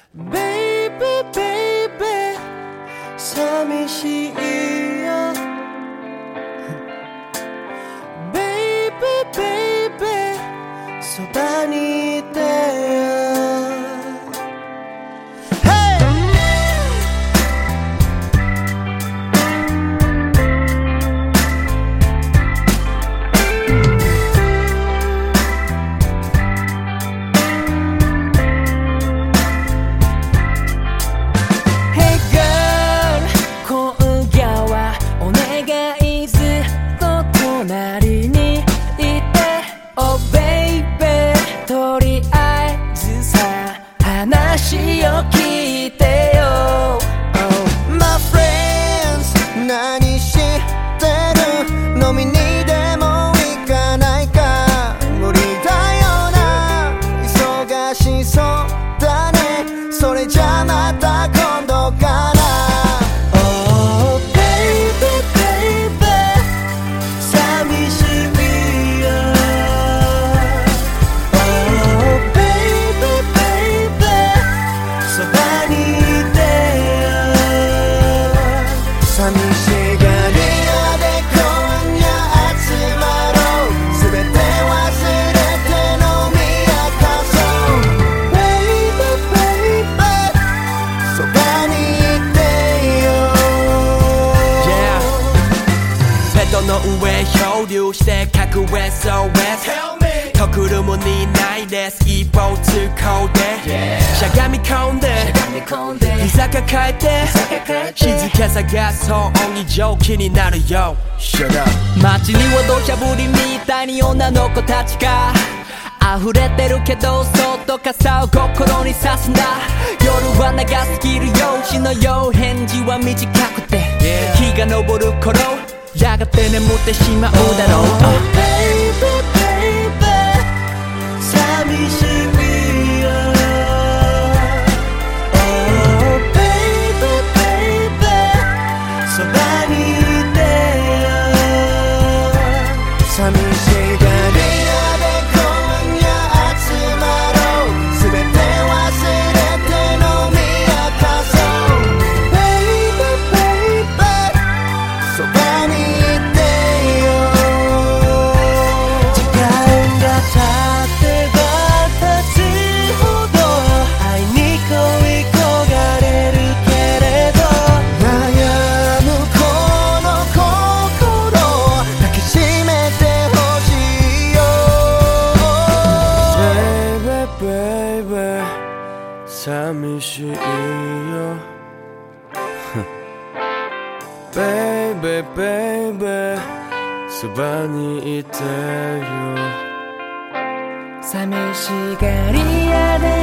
Baby baby 寂しいよBaby baby そばにいてよ話を聞いてよ、oh, My friends 何してる飲みにでも行かないか無理だよな忙しそうだねそれじゃまた今度かな Oh baby baby 寂しいよ寂しがり屋で今夜集まろうすべて忘れて飲み明かそう Baby baby そばにいてよ Yeah ベッドの上漂流して書く SOS Tell me とくるもにないです一方通行で、しゃがみ込んで膝抱えて静けさが騒音に蒸気になるよ Shut up 街には土砂降りみたいに女の子たちが溢れてるけどそっと傘を心に刺すんだ夜は長すぎるよ日のよう返事は短くて、日が昇る頃やがて眠ってしまうだろう、 Baby baby 寂しいよ寂しがり屋で今夜集まろうすべて忘れて飲み明かそう Baby baby そばにいてよ時間が経ってば経つほど愛に恋焦がれるけれど悩むこの心抱きしめてBaby 寂しいよBaby baby そばにいてよ寂しがり屋で